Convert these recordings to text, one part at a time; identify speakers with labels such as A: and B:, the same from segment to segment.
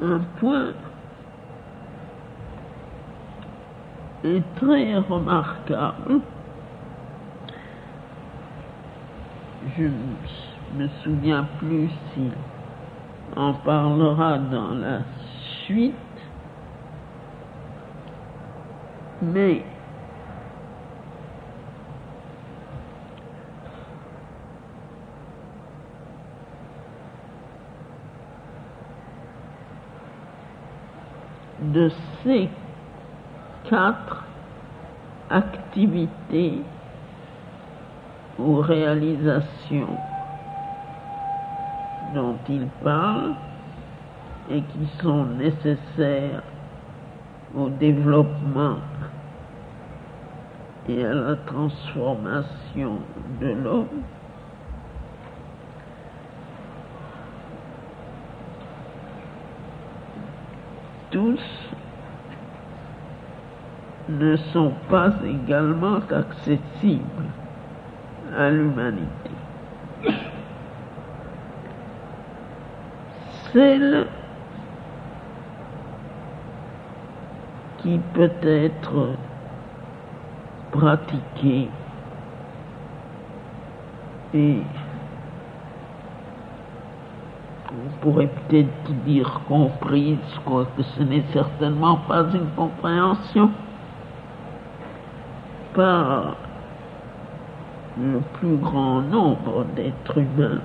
A: un point est très remarquable. Je ne me souviens plus s'il en parlera dans la suite, mais de ces 4 activités ou réalisations dont il parle et qui sont nécessaires au développement et à la transformation de l'homme, tous ne sont pas également accessibles à l'humanité. Celle qui peut être pratiquée et on pourrait peut-être dire comprise, quoique ce n'est certainement pas une compréhension par le plus grand nombre d'êtres humains,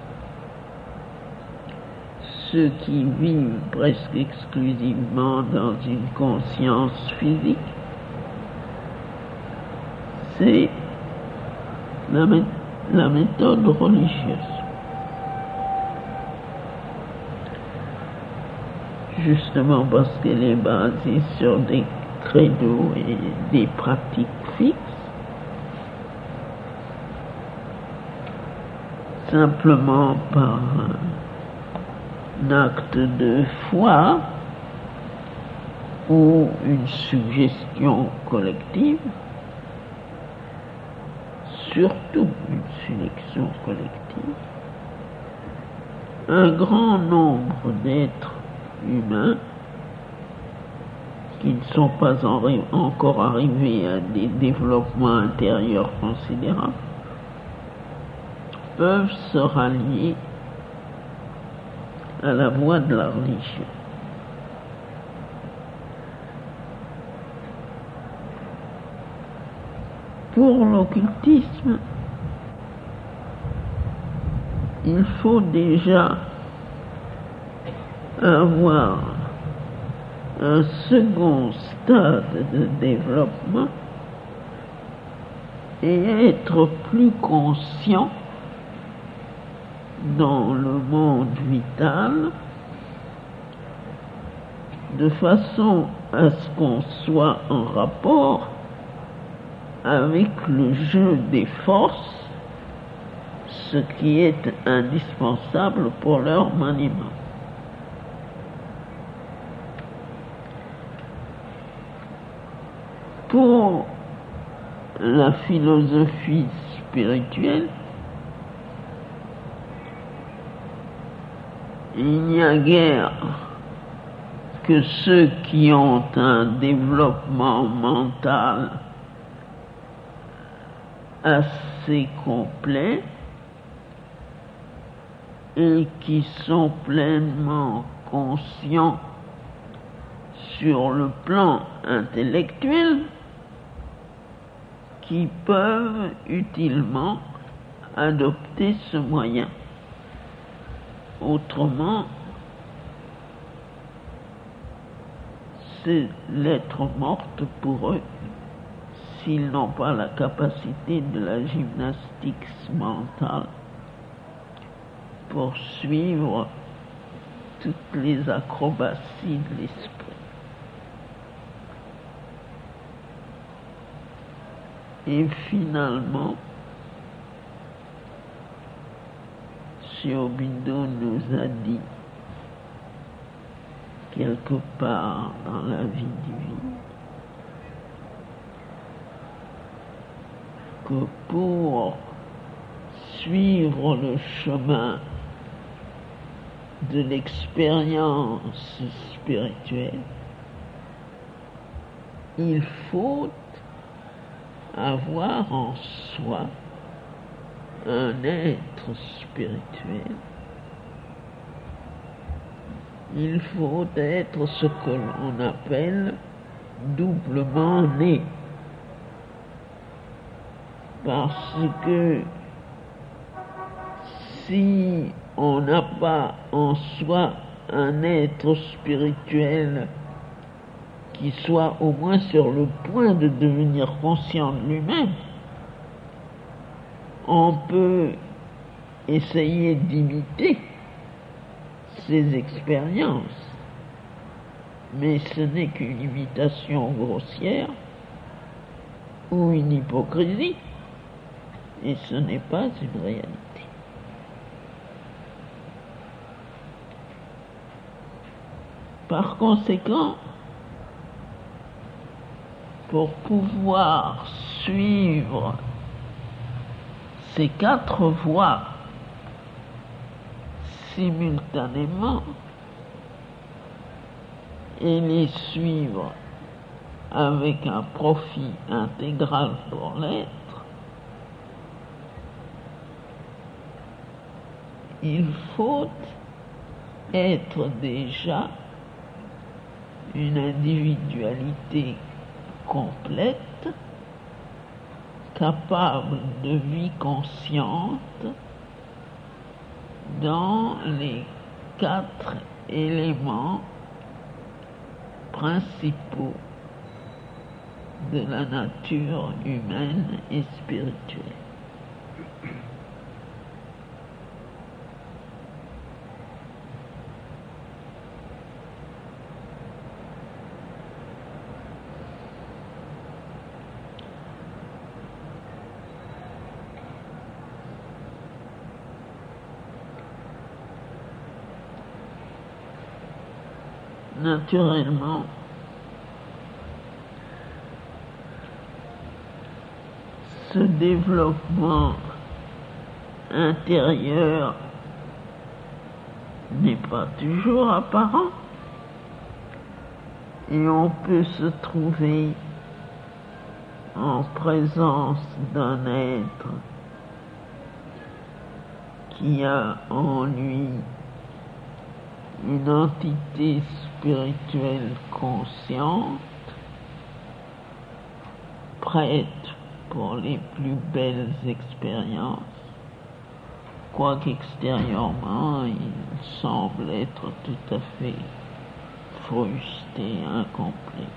A: ceux qui vivent presque exclusivement dans une conscience physique, c'est la méthode religieuse. Justement parce qu'elle est basée sur des credos et des pratiques fixes, simplement par un acte de foi ou une suggestion collective, surtout une sélection collective, un grand nombre d'êtres humains qui ne sont pas encore arrivés à des développements intérieurs considérables peuvent se rallier à la voie de la religion. Pour l'occultisme, il faut déjà avoir un second stade de développement et être plus conscient dans le monde vital, de façon à ce qu'on soit en rapport avec le jeu des forces, ce qui est indispensable pour leur maniement. Pour la philosophie spirituelle, il n'y a guère que ceux qui ont un développement mental assez complet et qui sont pleinement conscients sur le plan intellectuel, qui peuvent utilement adopter ce moyen. Autrement, c'est lettre morte pour eux s'ils n'ont pas la capacité de la gymnastique mentale pour suivre toutes les acrobaties de l'esprit. Et finalement, Sri Aurobindo nous a dit quelque part dans la vie divine que pour suivre le chemin de l'expérience spirituelle, il faut avoir en soi un être spirituel. Il faut être ce que l'on appelle doublement né. Parce que si on n'a pas en soi un être spirituel qui soit au moins sur le point de devenir conscient de lui-même, on peut essayer d'imiter ses expériences, mais ce n'est qu'une imitation grossière ou une hypocrisie, et ce n'est pas une réalité. Par conséquent, pour pouvoir suivre ces 4 voies simultanément et les suivre avec un profit intégral pour l'être, il faut être déjà une individualité complète, capable de vie consciente dans les 4 éléments principaux de la nature humaine et spirituelle. Naturellement, ce développement intérieur n'est pas toujours apparent et on peut se trouver en présence d'un être qui a en lui une entité spirituelle consciente, prête pour les plus belles expériences, quoique extérieurement il semble être tout à fait frustré, incomplet.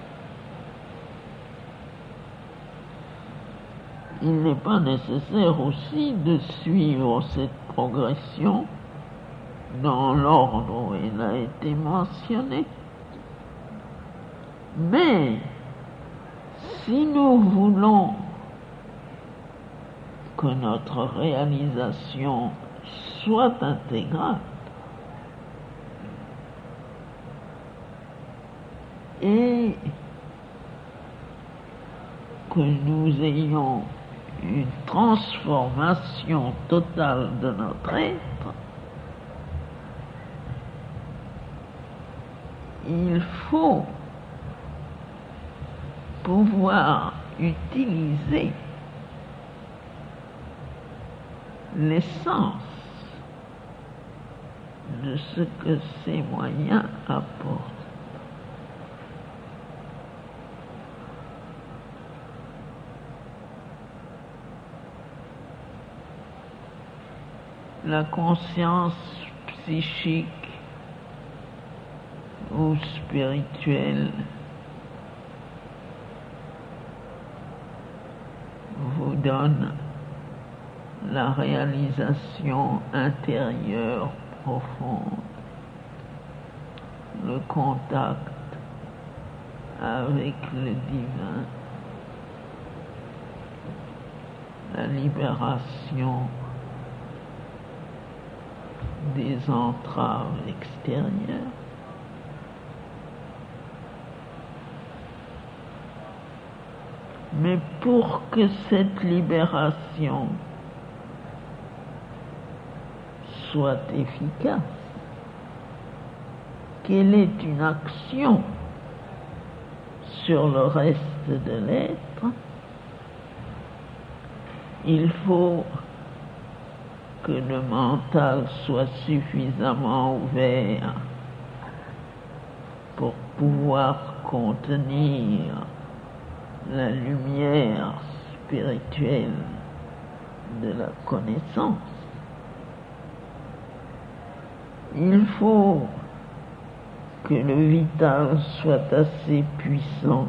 A: Il n'est pas nécessaire aussi de suivre cette progression dans l'ordre où elle a été mentionnée. Mais si nous voulons que notre réalisation soit intégrale et que nous ayons une transformation totale de notre être, il faut pouvoir utiliser l'essence de ce que ces moyens apportent. La conscience psychique ou spirituelle vous donne la réalisation intérieure profonde, le contact avec le divin, la libération des entraves extérieures. Mais pour que cette libération soit efficace, qu'elle est une action sur le reste de l'être, il faut que le mental soit suffisamment ouvert pour pouvoir contenir la lumière spirituelle de la connaissance. Il faut que le vital soit assez puissant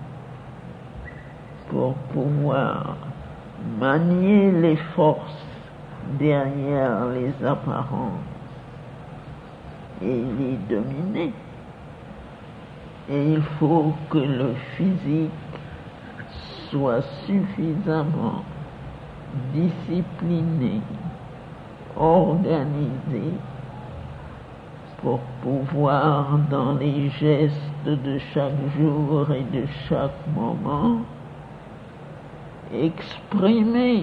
A: pour pouvoir manier les forces derrière les apparences et les dominer. Et il faut que le physique soit suffisamment discipliné, organisé, pour pouvoir, dans les gestes de chaque jour et de chaque moment, exprimer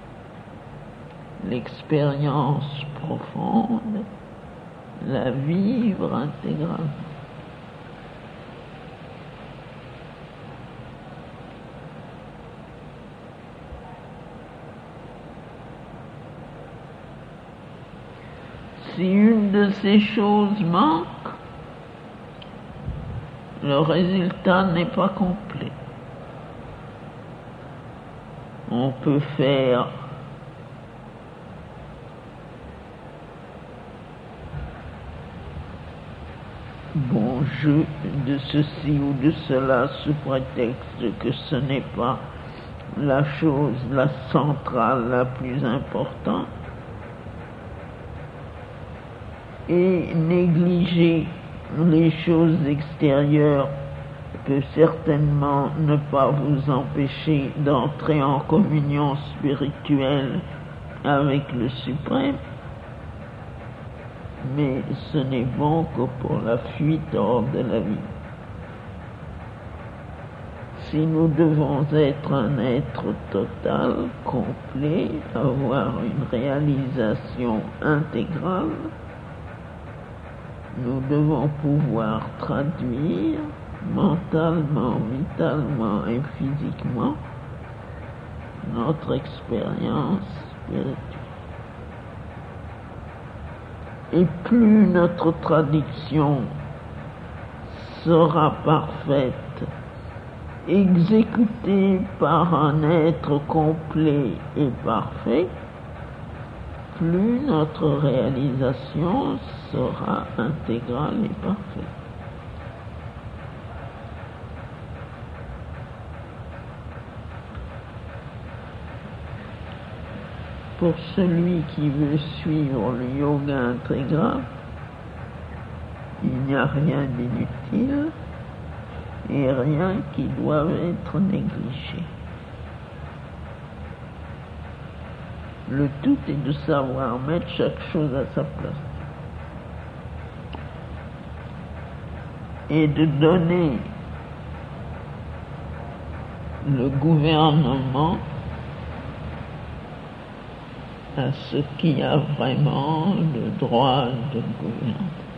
A: l'expérience profonde, la vivre intégralement. Si une de ces choses manque, le résultat n'est pas complet. On peut faire bon jeu de ceci ou de cela sous prétexte que ce n'est pas la chose, la centrale, la plus importante, et négliger les choses extérieures peut certainement ne pas vous empêcher d'entrer en communion spirituelle avec le Suprême, mais ce n'est bon que pour la fuite hors de la vie. Si nous devons être un être total, complet, avoir une réalisation intégrale, nous devons pouvoir traduire mentalement, vitalement et physiquement notre expérience spirituelle. Et plus notre traduction sera parfaite, exécutée par un être complet et parfait, plus notre réalisation sera intégrale et parfaite. Pour celui qui veut suivre le yoga intégral, il n'y a rien d'inutile et rien qui doive être négligé. Le tout est de savoir mettre chaque chose à sa place et de donner le gouvernement à ce qui a vraiment le droit de gouverner.